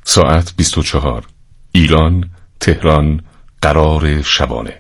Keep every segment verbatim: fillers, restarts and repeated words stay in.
ساعت بیست و چهار. ایران، تهران، قرار شبانه.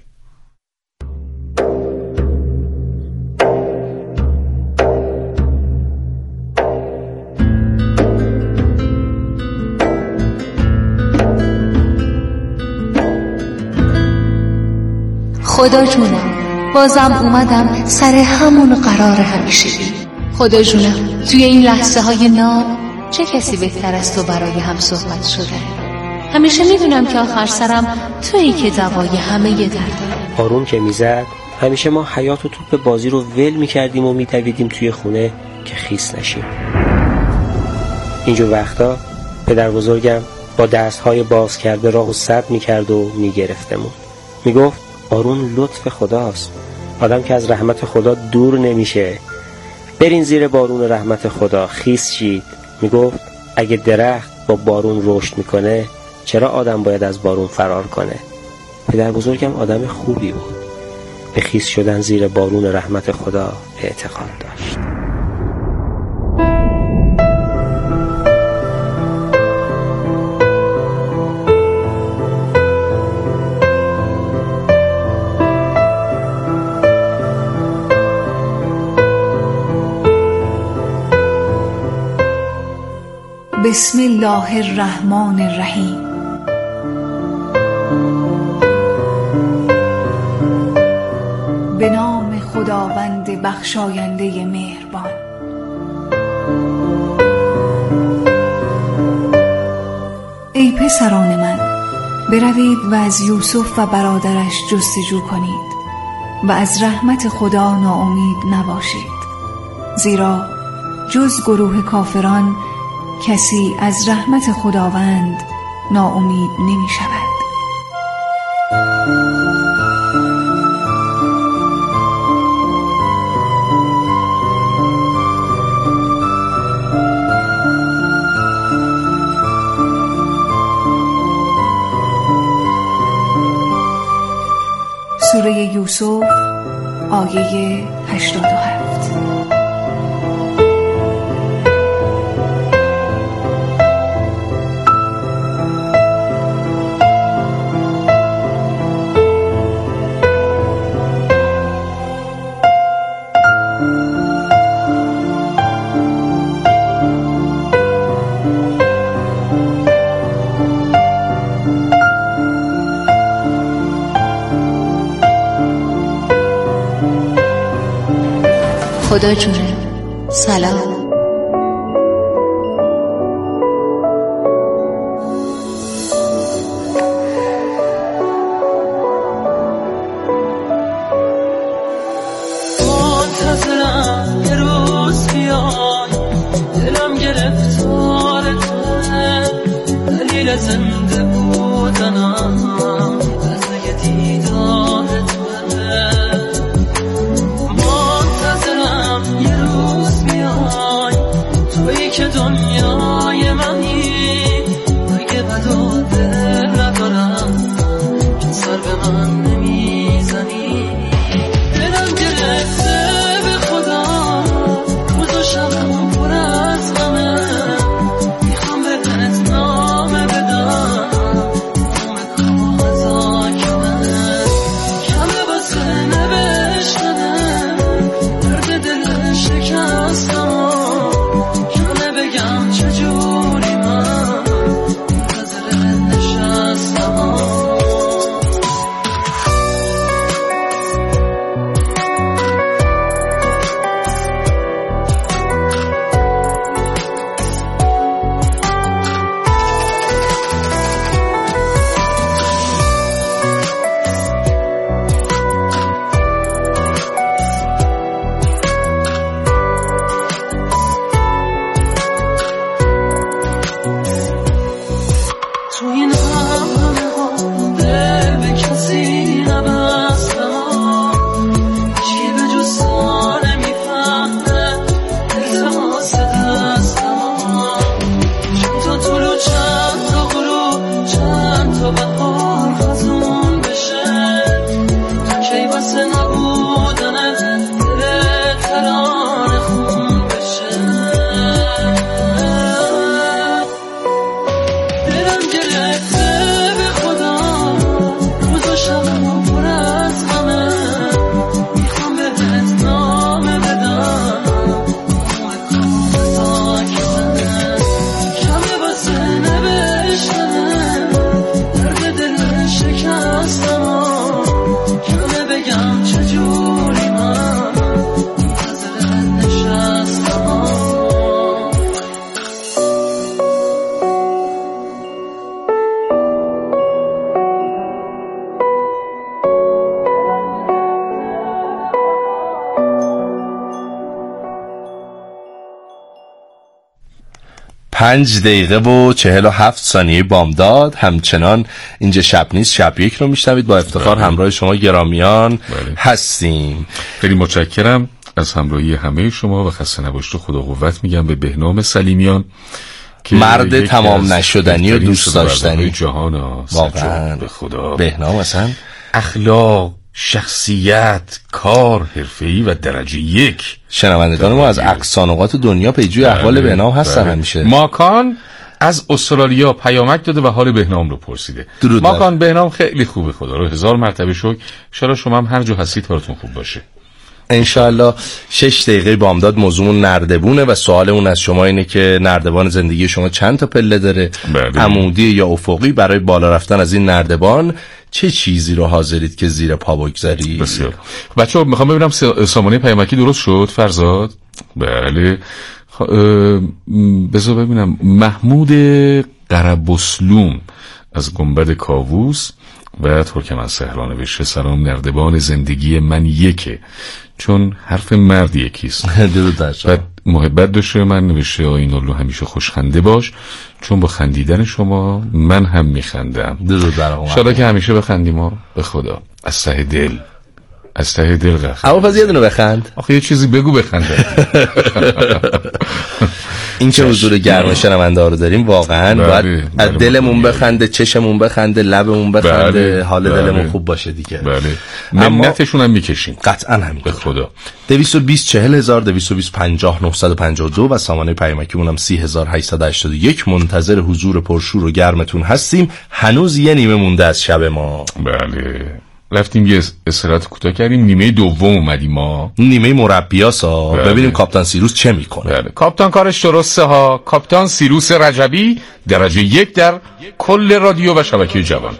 خدا جونم بازم اومدم سر همون قرار همیشگی. خدا جونم توی این لحظه های ناب چه کسی بهتر از تو برای هم صحبت شده. همیشه میدونم که آخر سرم تویی که دوای همه ی دردم. بارون که میزد همیشه ما حیات و توپ بازی رو ول میکردیم و میدویدیم توی خونه که خیس نشیم. اینجور وقتا پدر بزرگم با دستهای باز کرده راهو سد میکرد و میگرفتمون. میگفت بارون لطف خداست، آدم که از رحمت خدا دور نمیشه. برین زیر بارون رحمت خدا خیس شید. میگفت اگه درخت با بارون رشد میکنه چرا آدم باید از بارون فرار کنه؟ پدر بزرگم آدم خوبی بود، به خیس شدن زیر بارون رحمت خدا اعتقاد داشت. بسم الله الرحمن الرحیم. به نام خداوند بخشاینده مهربان. ای پسران من، بروید و از یوسف و برادرش جستجو کنید و از رحمت خدا ناامید نباشید، زیرا جز گروه کافران کسی از رحمت خداوند ناامید نمی شود. سوره یوسف آیه هشتاد و هفت. خدا جونه سلام. منتظرم یه روز بیای، دلم گرفتارته، دلیل زنده بودنم لحظه دیدارته. تویی که دنیای منی، اگه بدا دل ندارم که سر به من نمیزنی. دلم گرفته به خدا، روز و شبم پر از غمه، میخوام بهت نامه بدم پنج دقیقه و چهل و هفت ثانیه بامداد. همچنان اینجا شب نیست شب یک رو میشنوید. با افتخار بله. همراه شما گرامیان بله. هستیم. خیلی متشکرم از همراهی همه شما و خسته نباشید و خدا قوت میگم به بهنام سلیمیان که مرد تمام نشدنی و دوست داشتنی جهان است. واقعا به خدا بهنام اصلا اخلاق، شخصیت، کار حرفه‌ای و درجه یک. شنوندگان ما از اقصا نقاط دنیا پیجوی احوال بهنام هستن بله. همیشه. ماکان از استرالیا پیامک داده و حال بهنام رو پرسیده. ماکان بهنام خیلی خوبه، خدا رو هزار مرتبه شکر. ان شاء الله شما هم هر جا هستید حالتون خوب باشه. انشالله. شش دقیقه بامداد موضوعمون نردبونه و سوالمون از شما اینه که نردبان زندگی شما چند تا پله داره؟ بله. عمودی یا افقی؟ برای بالا رفتن از این نردبان چه چیزی رو حاضرید که زیر پا بگذاری؟ بسیار. بچه‌ها میخوام ببینم سامانه پیامکی درست شد فرزاد؟ بله. بذار ببینم. محمود قربسلوم از گنبد کاووس و ترکمن سهران نوشته سلام، نردبان زندگی من یکه چون حرف مرد یکیست. درود بر شما. بعد محبت داشته من نوشته آین الله همیشه خوشخنده باش چون با خندیدن شما من هم میخندم. درود بر شما. ان شاءالله که همیشه بخندیم ما به خدا از ته دل. از ته دل قخ. اما پس یه دونه بخند. آخه یه چیزی بگو بخنده. این که حضور گرم شنونده ها رو داریم واقعا باید بله، از دلمون بخنده، چشمون بخنده، لبمون بخنده، بله، حال بله، دلمون خوب باشه دیگه. بله. منتشون هم میکشیم. قطعا همین به خدا. دویست و بیست چهل هزار دویست و بیست پنجاه نهصد و پنجاه و دو و سامانه پیامکیمون هم سی هزار هشتصد و هشتاد و یک. منتظر حضور پرشور و گرمتون هستیم. هنوز یه نیمه مونده از شب ما. بله. رفتیم یه استراحت کوتاه کردیم، نیمه دوم اومدیم ما. نیمه مربیاسا بله. ببینیم کاپیتان سیروس چه میکنه. بله. کاپیتان کارش درسته ها. کاپیتان سیروس رجبی درجه یک در کل رادیو و شبکه جوان.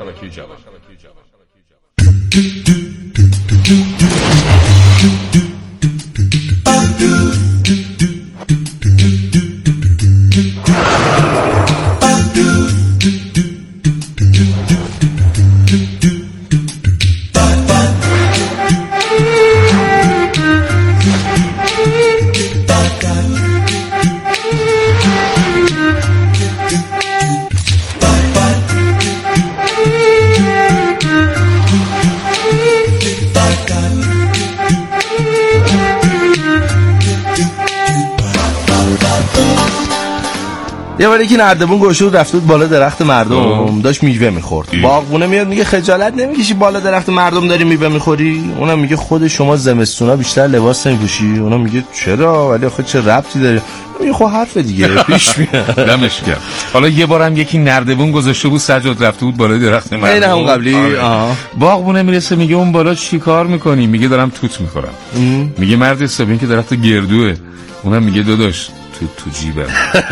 یه بار یکی نردبون گوشه بود رفت بود بالا درخت مردم داشت میوه میخورد. باغبونه میاد میگه خجالت نمیکشی بالا درخت مردم داری میوه میخوری؟ اونم میگه خود شما زمستونا بیشتر لباس نمیپوشی؟ اونم میگه چرا؟ ولی آخه چه ربطی داره؟ میگه خب حرف دیگه پیش میاد. دمش گرم. حالا یه بارم یکی نردبون گذاشته بود سجاد رفته بود بالا درخت مردم. این همون قبلی. آها. باغبونه میرسه میگه اون بالا چیکار میکنی؟ میگه دارم توت میخورم. میگه مرد حسابی این که درخت گردوه. اونم میگه داداش تو تو جیبم.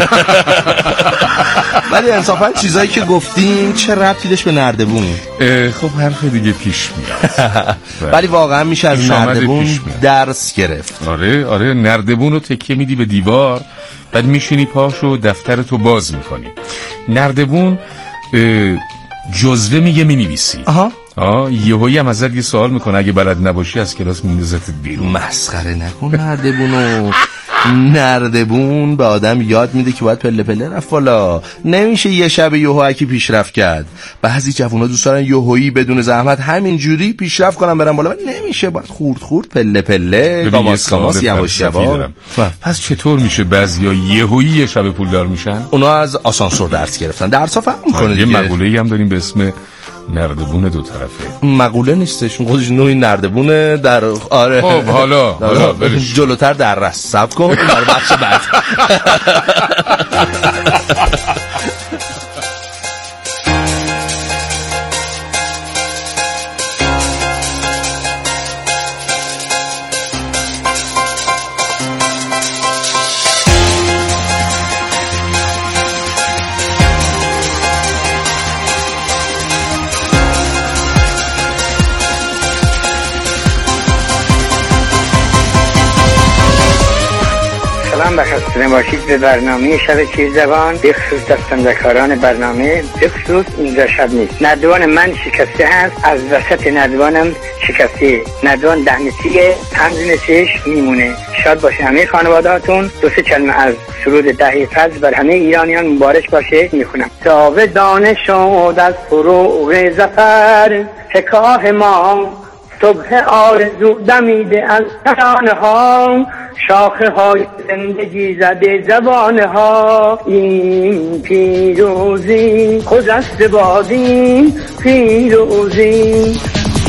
ولی انصافا چیزایی که گفتیم چه ربطی داشت به نردبون؟ خب حرف دیگه پیش میاد. ولی واقعا میشه از نردبون درس گرفت. آره آره نردبون رو تکیه میدی به دیوار بعد میشینی پاشو دفترتو باز میکنی. نردبون جزوه میگه مینویسی. آها. آه یهویی هم ازت یه سوال میکنه اگه بلد نباشی از کلاس میندازت بیرون. مسخره نکن نردبونو. نردبون به آدم یاد میده که باید پله پله رفت بالا. نمیشه یه شب یهو کی پیشرفت کرد. بعضی جوونا دوست دارن یهویی بدون زحمت همینجوری پیشرفت کنن برن بالا. نمیشه، باید خورد خورد پله پله گاماس گاماس یواش یواش. پس چطور میشه بعضیا یهویی یه شب پولدار میشن؟ اونا از آسانسور درس گرفتن. درسا فهم میکنه دیگه. یه مقوله‌ای هم داریم به اسم نردبون دو طرفه. مقوله نیستش، خودش نوعی نردبونه در آره. خب حالا حالا جلوتر در رست صبر کن در بخش بعد. و خسته نباشید به برنامه شب چیز زبان، به خصوص دستاندرکاران برنامه. به خصوص اینجا شب نیست، ندوان من شکسته هست، از وسط ندوانم شکسته، ندوان دهنسیه پنج نسیش میمونه. شاد باشه همه خانوادهاتون. دو سه کلمه از سرود ده فضل بر همه ایرانیان مبارک باشه میخونم. جاودانه شد از فروغ ظفر حکاه ما، صبح آرزو دمیده از ترانه ها، شاخه های زندگی زده زبانه ها. این پیروزی خجست بادیم پیروزی.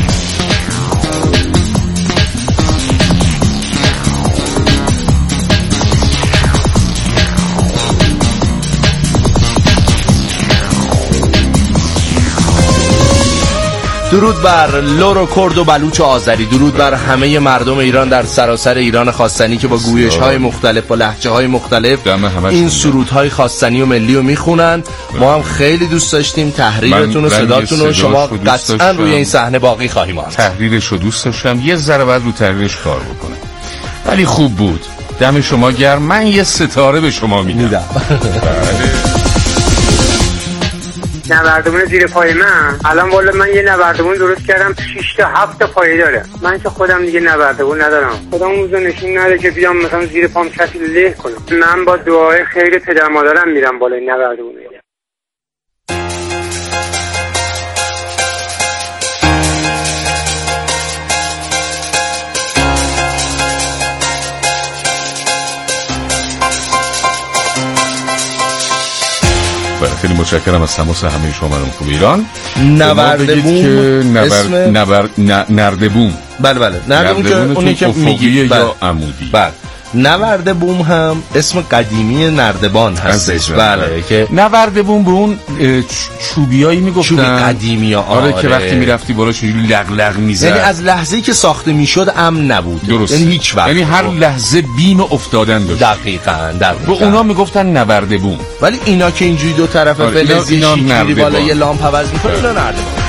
درود بر لور و کرد و بلوچ و آذری، درود بر همه مردم ایران در سراسر ایران خواستنی که با گویش‌های مختلف، با لهجه‌های مختلف این سرودهای خواستنی و ملی رو میخونن. ما هم خیلی دوست داشتیم تحریرتون و صداتون رو. شما قطعا روی این صحنه باقی خواهیم ماند. تحریرش رو دوست داشتم، یه ذره بعد رو تحریرش کار بکنم، ولی خوب بود. دم شما گرم. من یه ستاره به شما میدم. نوردمون زیر پای من الان والا من یه نوردمون درست کردم شش تا هفت تا پایه داره. من که خودم دیگه نوردمون ندارم، خودم اون نشون نده که بیام مثلا زیر پام کسی له کنم. من با دعای خیر پدر مادرم میرم بالای نوردمون. خیلی متشکرم از تماس همه شما مردم خوب ایران. نوردبون اسم نبر... ن... نردبون. بله بله نردبون که اونی که میگی یا عمودی. بله نورد بوم هم اسم قدیمی نردبان هستش. بله که نورد بوم به اون چوبیایی میگفتن، چوبی قدیمی ها. آره, آره که وقتی میرفتی بالاش اینجوری لق لق میزد، یعنی از لحظه‌ای که ساخته میشد امن نبود. درست. یعنی هیچ وقت، یعنی هر لحظه بیم افتادن داشت. دقیقاً دقیقاً به اونا میگفتن نورد بوم. ولی اینا که اینجوری دو طرف آره فلزی شیکی بالا یه لامپ عوض میکنه اینا نردبان.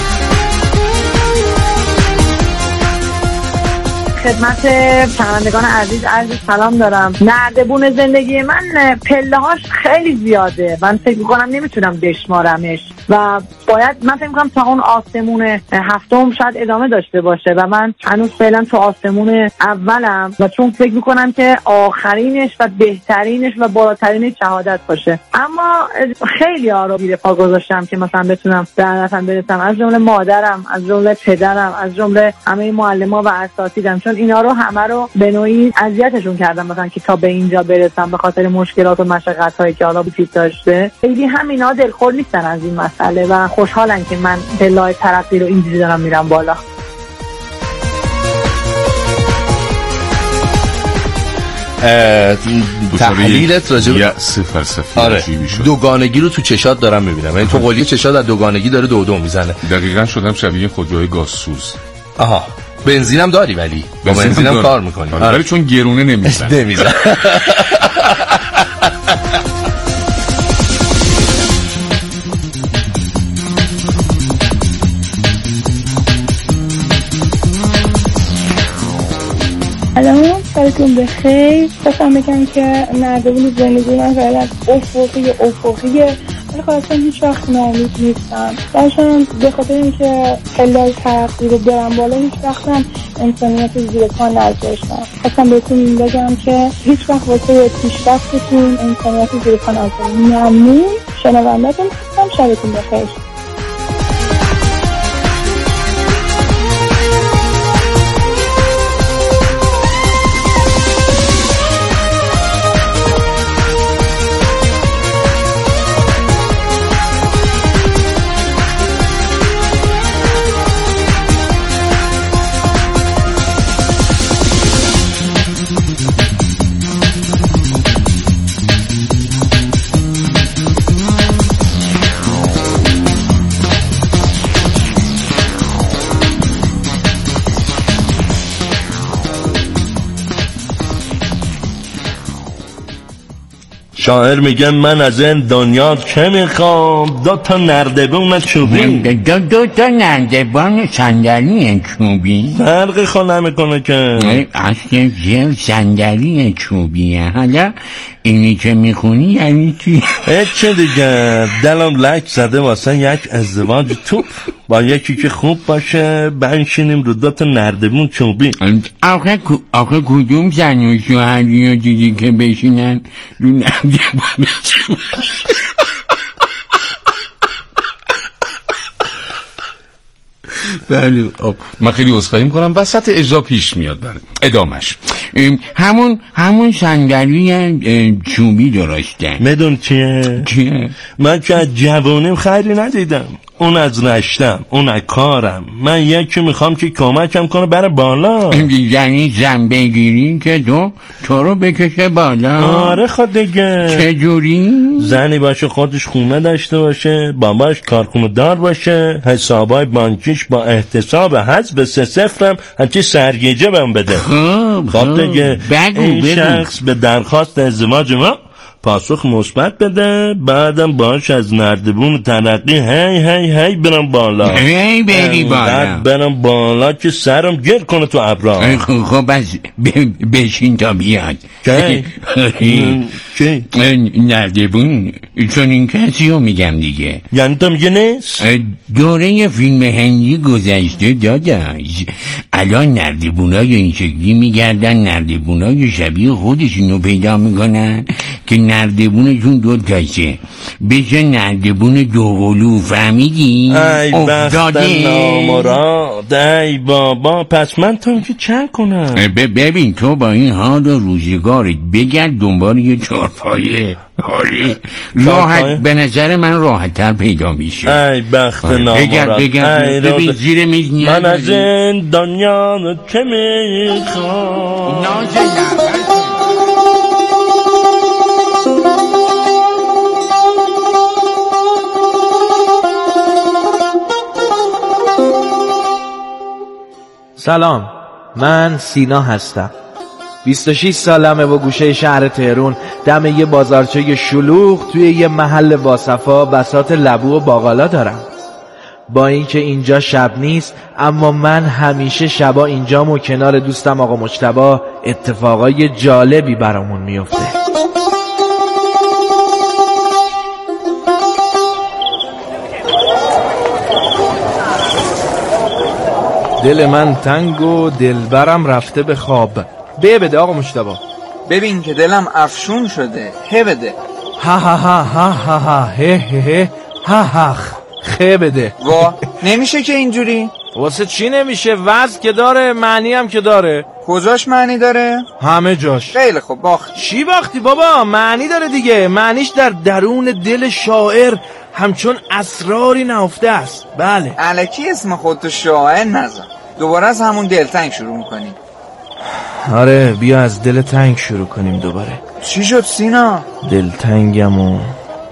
خدمت شنوندگان عزیز عرض سلام دارم. نردبون زندگی من پله هاش خیلی زیاده، من فکر میکنم نمیتونم بشمارمش و باید من فکر میکنم تا اون آسمون هفتم شاید ادامه داشته باشه و من هنوز فعلا تو آسمون اولم و چون فکر میکنم که آخرینش و بهترینش و بالاترینش شهادت باشه. اما خیلی ها رو زیر پا گذاشتم که مثلا بتونم به هدفم برسم، از جمله مادرم، از جمله پدرم، از جمله همه معلما و اساتیدم، چون اینا رو همه رو به نوعی اذیتشون کردم مثلا که تا به اینجا برسم به خاطر مشکلات و مشقت هایی که حالا وجود داشته. خیلی هم اینا دلخور نیستن از این مسئله و خوشحالن که من پله‌های ترقی رو اینجوری دارم میرم بالا. تحلیلت راجع به یأس فلسفی آره. دوگانگی رو تو چشات دارم میبینم، یعنی تو قلیه چشات از دوگانگی داره دو دو میزنه. دقیقاً شدم شبیه خودروهای گازسوز. آها بنزینم داری ولی با بنزینم دار. کار میکنی آره. ولی چون گرونه نمیزن نمیزن سلام، سالتون بخیر. خواستم بگم که نردبون زندگی من فعلا افقی افقیه ولی خواستم هیچ وقت ناامید نیستم. داشتم به خاطر اینکه پله‌های ترقی رو برم بالا هیچ وقتم انسانیت زیر پا نذاشتم. خواستم بهتون بگم که هیچ وقت واسه پیشرفتتون انسانیت زیر پا نذاشتم. ممنون. شنونده‌تون هستم. شبتون بخیر. شاعر میگه من از این دنیا چه میخوام، دو تا نردبون چوبی. دو, دو تا نردبان صندلی چوبی فرقی خود نمیکنه که اصل جل صندلی چوبیه. حالا اینی که میخونی یعنی چی؟ هیچ دیگه، دلم لک زده واسه یک ازدواج توپ با یکی که خوب باشه بنشینیم رو دو تا نردبون چوبی. آخه آخه کدوم زن و شوهری رو دیدی که بشینن رو نردبون چوبی؟ بله من خیلی عذرخواهی میکنم، وسط اجرا پیش میاد. بله ادامش همون همون صندلی چوبی درسته. میدون چیه؟ چیه؟ من که از جوانیم خیلی ندیدم، اون از رشتم، اون از کارم. من یکی میخوام که کمکم کنه بره بالا. یعنی زن بگیری که تو تو رو بکشه بالا؟ آره خود دیگه. چه جوری؟ زنی باشه خودش خونه داشته باشه، باباش کارخونه دار باشه، حسابای بانکیش با احتساب حسب سه صفرم هرچی سرگیجه بهم بده. خب خب دیگه بگو این بگو. شخص به درخواست ازدواج ما پاسخ مثبت بده، بعدم باش از نردبون ترقی هی هی هی برم بالا. هی بری بالا برم بالا که سرم گیر کنه تو ابرا. خب خب بس بشین تا بیاد. کی؟ کی؟ نردبون چون این کسی رو میگم دیگه. یعنی تو میگه نیست؟ دوره فیلم هندی گذشته داداش. الان نردبونای این شکلی میگردن، نردبونای شبیه خودشونو پیدا میکنن که نردبونشون دو تاشه بشه نردبون دوقلو. فهمیدی؟ ای بخت نامراد، ای بابا. پس من تو که چند کنم؟ ببین تو با این حال و روزگارت بگرد دنبال یه چارپایه. آره راحت، به نظر من راحت تر پیدا میشه. ای بخت نامراد، بگرد بگرد ببین زیر میز نیاد. من از این دنیا که میخوام نازه سلام، من سینا هستم. بیست و شش سالمه و گوشه شهر تهران دم یه بازارچه شلوغ توی یه محل باصفا بساط لبو و باقالا دارم. با اینکه اینجا شب نیست اما من همیشه شبا اینجام و کنار دوستم آقا مجتبی اتفاقای جالبی برامون میفته. دل من تنگ و دلبرم رفته به خواب. به بده آقا مجتبی. ببین که دلم افشون شده. هه بده. ها ها ها ها ها ها هه هه ها ها خه بده. وا نمیشه که اینجوری. واسه چی نمیشه؟ وضع که داره، معنی هم که داره. کجاش معنی داره؟ همه جاش. خیلی خوب باخت. چی باختی بابا؟ معنی داره دیگه. معنیش در درون دل شاعر همچون اسراری نهفته است. بله. الکی اسم خودتو شاعر نزن. دوباره از همون دلتنگ شروع میکنی. آره بیا از دل تنگ شروع کنیم دوباره. چی شد سینا؟ دلتنگم و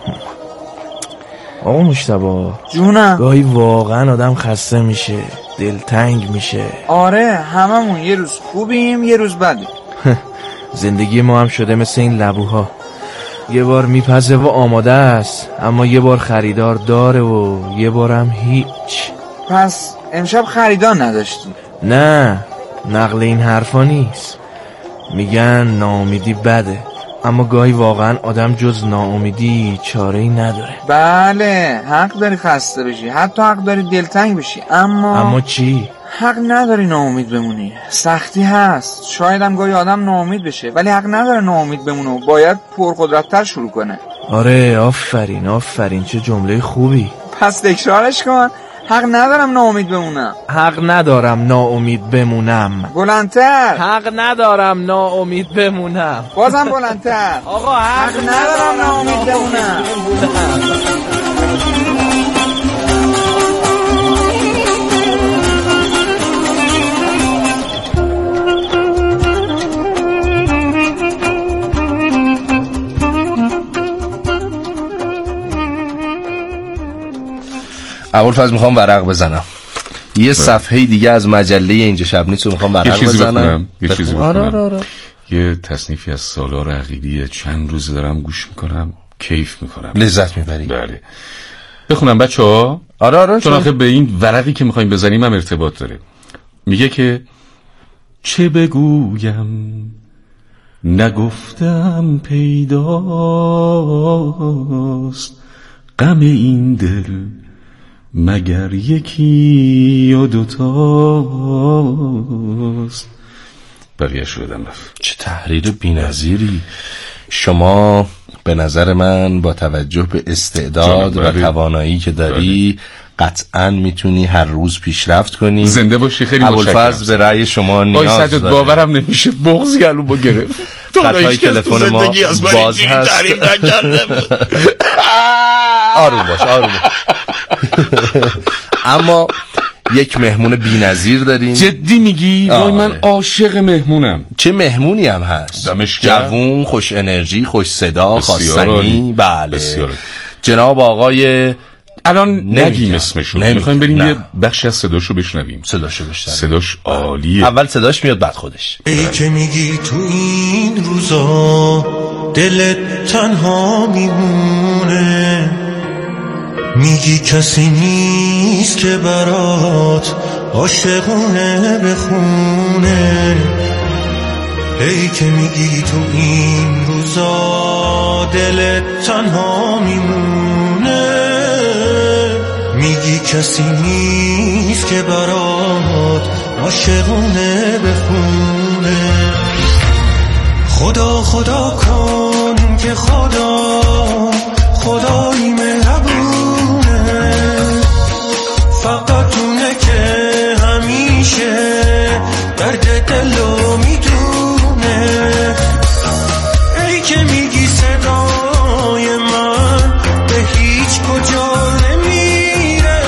آقا مجتبی جونم. گاهی واقعا آدم خسته میشه، دلتنگ میشه. آره هممون یه روز خوبیم یه روز بدیم. زندگی ما هم شده مثل این لبوها، یه بار میپزه و آماده است اما یه بار خریدار داره و یه بارم هیچ. پس امشب خریدار نداشتیم؟ نه نقل این حرفا نیست. میگن ناامیدی بده اما گاهی واقعا آدم جز ناامیدی چاره‌ای نداره. بله حق داری خسته بشی، حتی حق داری دلتنگ بشی، اما اما چی؟ حق نداری ناامید بمونی. سختی هست، شاید هم گاهی آدم ناامید بشه ولی حق نداره ناامید بمونه و باید پرقدرت‌تر شروع کنه. آره آفرین آفرین، چه جمله خوبی. پس تکرارش کن. حق ندارم ناامید بمونم. حق ندارم ناامید بمونم. بلندتر. حق ندارم ناامید بمونم. بازم بلندتر. آقا حق, حق ندارم ناامید بمونم. اول فاز میخوام ورق بزنم. یه صفحه دیگه از مجله اینجا شب نیست رو میخوام ورق بزنم. یه چیزی بخونم. بکنم. یه تصنیفی از سالار عقیلی چند روز دارم گوش میکنم، کیف میکنم، لذت میبری. بله. بخونم بچه ها؟ آره آره. چون آخه به این ورقی که میخوایم بزنیم هم ارتباط داره. میگه که چه بگویم نگفتم پیداست، غم این دل مگر یکی یا دوتاست. بقیه شدم رفت. چه تحریر بی‌نظیری. شما به نظر من با توجه به استعداد و توانایی که داری قطعاً میتونی هر روز پیشرفت کنی. زنده باشی. خیلی متشکرم. ابوالفضل به رأی شما نیاز داره. باورم نمیشه بغض گلومو گرفت. خطای تلفن ما باز هست. آروم باش آروم باش. اما یک مهمون بی‌نظیر داریم. جدی میگی؟ وای من عاشق مهمونم. چه مهمونی هم هست. جوون، خوش انرژی، خوش صدا، خواستنی. بله. جناب آقای الان نگیم اسمشو، میخوایم بریم یه بخشی از صداشو بشنویم. صداشو بشنویم. صداش عالیه. اول صداش میاد بعد خودش. ای که میگی تو این روزا دلت تنها میمونه، میگی کسی نیست که برات عاشقونه بخونه. ای که میگی تو این روزا دلت تنها میمونه، میگی کسی نیست که برات عاشقونه بخونه. خدا خدا کن که خدا خدایی مهربونه، فقط اونه که همیشه درد دلو میدونه. ای که میگی صدای من به هیچ کجا نمیره،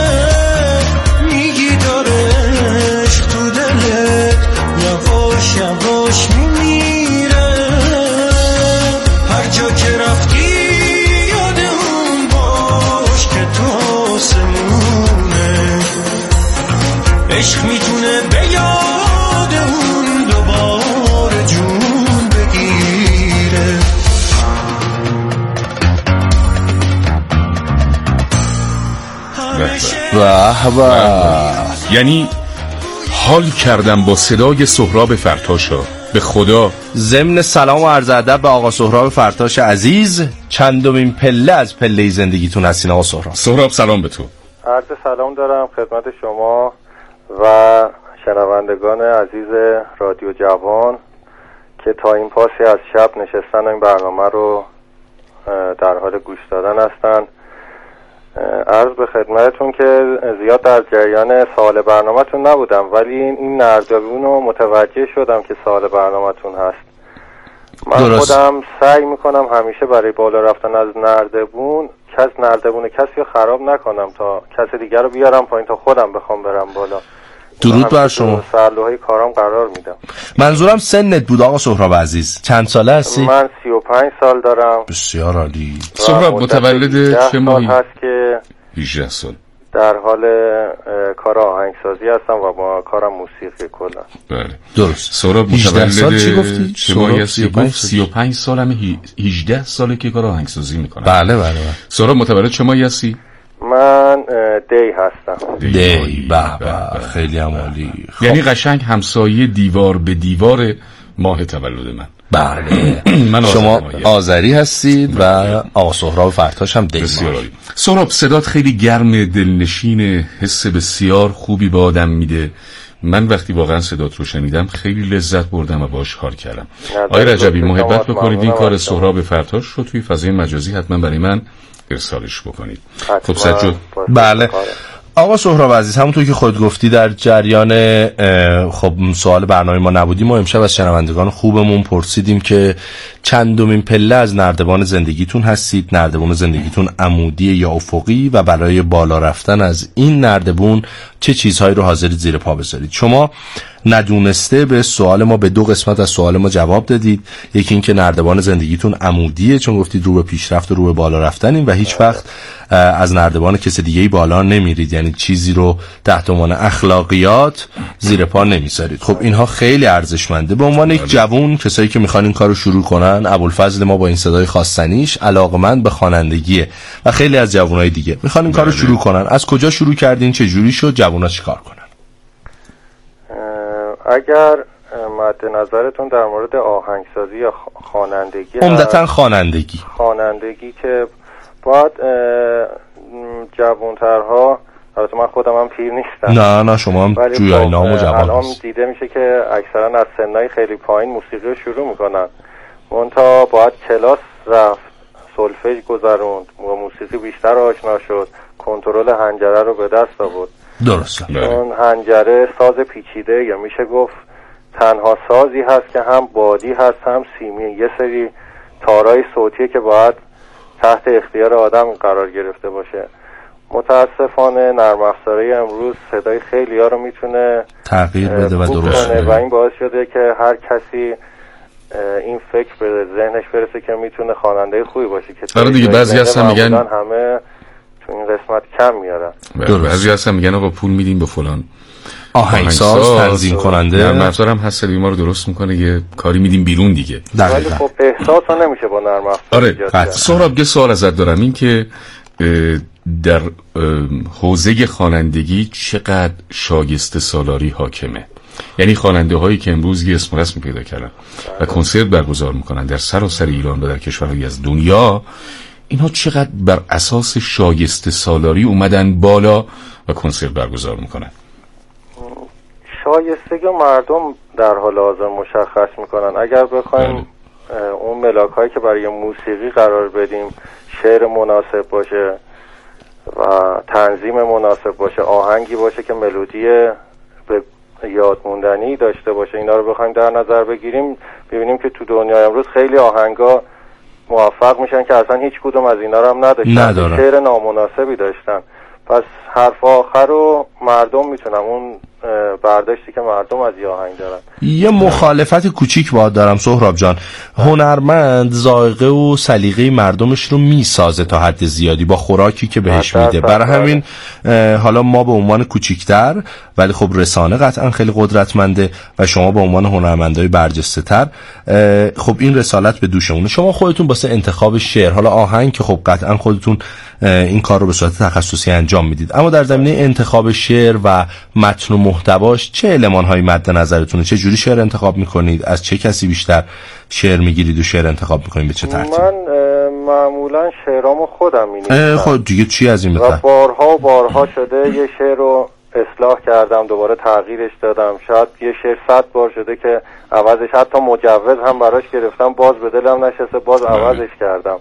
میگی داره عشق تو دلت یواش یواش میمیره. هر جا که رفتی یاد اون باش که تو آسمونه، عشق میتونه به یاد اون دوباره جون بگیره. واه واه. یعنی حال کردم با صدای سهراب فرتاشا. به خدا. ضمن سلام و عرض ادب به آقا سهراب فرتاش عزیز، چندمین پله از پله زندگیتون هستین آقا سهراب. سهراب سلام به تو. عرض سلام دارم خدمت شما و شنوندگان عزیز رادیو جوان که تا این پاسی از شب نشستن این برنامه رو در حال گوش دادن هستن. عرض به خدمتتون که زیاد در جریان سوال برنامه‌تون نبودم، ولی این نردبون رو متوجه شدم که سوال برنامه‌تون هست. من درست. خودم سعی میکنم همیشه برای بالا رفتن از نردبون کس نردبون کسی رو خراب نکنم تا کسی دیگر رو بیارم پایین تا خودم بخوام برم بالا. درود بر شما. سرلوهای کارام قرار میدم. منظورم سنت بود آقا سهراب عزیز. چند ساله هستی؟ من سی و پنج سال دارم. بسیار عالی. سهراب متولد چه ماهی؟ هست که هجده سال در حال کار آهنگسازی هستم و با کارم موسیقی کلا. بله درست. سهراب متولد سال چی گفتی؟ چه ماهی هستی؟ گفت سی و پنج سالمه، هجده ساله که کار آهنگسازی میکنم. بله بله بله. سهراب متولد چه ماهی هستی؟ من دی هستم. دی, دی. به به خیلی عالی. یعنی قشنگ همسایه دیوار به دیوار ماه تولد من. بله. من شما آذری هستید و آقا سهراب فرتاش هم دی. بسیار عالی. سهراب صدات خیلی گرم، دلنشین، حس بسیار خوبی به آدم میده. من وقتی واقعا صدات رو شنیدم خیلی لذت بردم و باهاش کار کردم. آقای رجبی محبت بکنید این کار سهراب فرتاش رو توی فضای مجازی حتما برای من ارسالش بکنید. خب سجاد. بله آقا سهراب عزیز، همونطور که خود گفتی در جریان خب سوال برنامه ما نبودیم، ما امشب از شنوندگان خوبمون پرسیدیم که چندمین پله از نردبان زندگیتون هستید؟ نردبان زندگیتون عمودی یا افقی و برای بالا رفتن از این نردبون چه چیزهایی رو حاضرید زیر پا بذارید؟ شما ندونسته به سوال ما، به دو قسمت از سوال ما جواب دادید. یکی این که نردبان زندگیتون عمودیه، چون گفتید رو به پیشرفت و رو به بالا رفتنین و هیچ وقت از نردبان کسی دیگه‌ای بالا نمیرید، یعنی چیزی رو تحت عنوان اخلاقیات زیر پا نمیذارید. خب اینها خیلی ارزشمنده. به عنوان یک جوون، کسایی که میخوان این کارو شروع کنن، ابوالفضل ما با این صدای خواستنیش علاقمند به خوانندگیه و خیلی از جوانای دیگه میخوان این کارو شروع کنن. از کجا شروع کردین؟ چه جوری شد؟ جوونا چیکار کنن؟ اگر مد نظرتون در مورد آهنگسازی یا خوانندگی، عمدتاً خوانندگی خوانندگی که باید جوانترها، البته من خودم هم پیر نیستم، نه نه شما هم جویای نام و جوان الان دیده میشه که اکثرا از سنای خیلی پایین موسیقی رو شروع میکنن، منتها باید کلاس رفت، سولفژ گذروند، با موسیقی بیشتر آشنا شد، کنترل حنجره رو به دست آورد. درسته. اون حنجره ساز پیچیده، یا میشه گفت تنها سازی هست که هم بادی هست هم سیمی، یه سری تارای صوتیه که باید تحت اختیار آدم قرار گرفته باشه. متاسفانه نرم افزارهای امروز صدای خیلی ها رو میتونه تغییر بده و درست کنه و این باعث شده که هر کسی این فکر به ذهنش برسه که میتونه خواننده خوبی باشه، که آره دیگه بعضی هستن میگن همه تو این قسمت کم میارن. بعضی هستن میگن آقا پول میدیم به فلان آهنگساز، تنظیم کننده، نرم افزار هم هست ما رو درست میکنه، یه کاری میدیم بیرون دیگه. ولی خب احساس ها نمیشه با نرم افزار. آره سهراب، یه سوال ازت دارم، این که در حوزه خوانندگی چقدر شایسته سالاری حاکمه؟ یعنی خواننده هایی که امروز یه اسم رسمی پیدا کردن و کنسرت برگزار میکنن در سراسر ایران و در کشورهای از دنیا، اینها چقدر بر اساس شایسته سالاری اومدن بالا و کنسرت برگزار میکنن؟ شایستگی مردم در حال حاضر مشخص میکنن. اگر بخوایم اون ملاک هایی که برای موسیقی قرار بدیم، شعر مناسب باشه و تنظیم مناسب باشه، آهنگی باشه که ملودی به یادموندنی داشته باشه، اینا رو بخوایم در نظر بگیریم، ببینیم که تو دنیای امروز خیلی آهنگا موفق میشن که اصلا هیچ کدوم از اینا رو هم نداشتن، شعر نامناسبی داشتن. پس حرف آخر رو مردم میتونن، اون برداشتی که مردم از یه آهنگ دارن. یه مخالفت کوچیک باید دارم سهراب جان، هنرمند ذائقه و سلیقه مردمش رو میسازه تا حد زیادی با خوراکی که بهش میده، برای همین حالا ما به عنوان کوچیکتر ولی خب رسانه قطعا خیلی قدرتمنده و شما به عنوان هنرمندای برجسته تر، خب این رسالت به دوشمونه. شما خودتون واسه انتخاب شعر، حالا آهنگ که خب قطعا خودتون این کار رو به صورت تخصصی انجام میدید، اما در زمینه انتخاب شعر و متن و محتواش چه المان‌هایی مد نظرتونه؟ چه جوری شعر انتخاب میکنید؟ از چه کسی بیشتر شعر میگیرید و شعر انتخاب میکنید؟ به چه ترتیب؟ من معمولا شعرامو خودم مینویسم. خب دیگه چی از این بهتر؟ و بارها و بارها شده یه شعر رو اصلاح کردم، دوباره تغییرش دادم. شاید یه شعر صد بار شده که عوضش، حتی مجوز هم براش گرفتم، باز به دلم نشسته، باز عوضش کردم.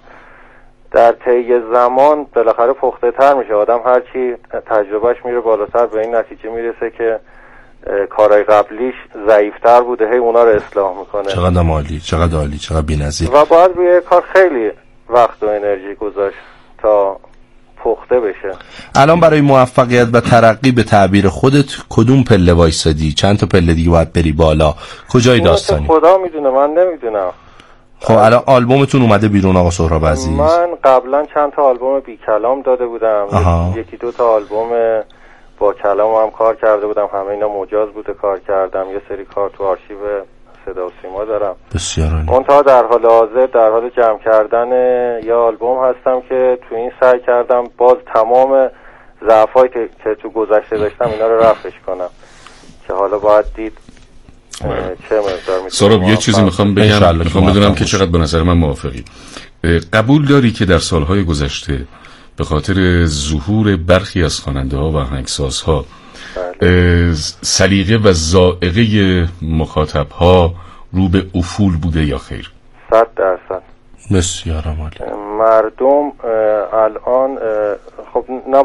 در طی زمان بالاخره پخته تر میشه آدم، هرچی تجربهش میره بالاتر به این نتیجه میرسه که کارهای قبلیش ضعیفتر بوده، هی اونا رو اصلاح میکنه. چقدر عالی، چقدر عالی، چقدر بی‌نظیر. و باید روی کار خیلی وقت و انرژی گذاشت تا پخته بشه. الان برای موفقیت و ترقی به تعبیر خودت کدوم پله وایسادی؟ چند تا پله دیگه باید بری بالا؟ کجای داستانی؟ خدا میدونه، من نمیدونم. خب الان آلبومتون اومده بیرون آقا سهراب عزیز؟ من قبلا چند تا آلبوم بی کلام داده بودم، آها. یکی دو تا آلبوم با کلام هم کار کرده بودم، همه اینا مجاز بوده کار کردم. یه سری کار تو آرشیو صدا و سیما دارم. بسیار عالی. منتها در حال حاضر در حال جمع کردن یه آلبوم هستم که تو این سعی کردم باز تمام ضعفایی که, که تو گذشته داشتم اینا رو رفعش کنم، که حالا باید دید چه مقدار میتونم. سهراب یه چیزی میخوام بگم، میخوام بدونم که چقدر به نظر من موافقی. قبول داری که در سالهای گذشته به خاطر ظهور برخی از خواننده‌ها و آهنگسازها سلیقه و ذائقه مخاطب‌ها رو به افول بوده یا خیر؟ صد درصد. بسیار عالی. مردم الان خب نه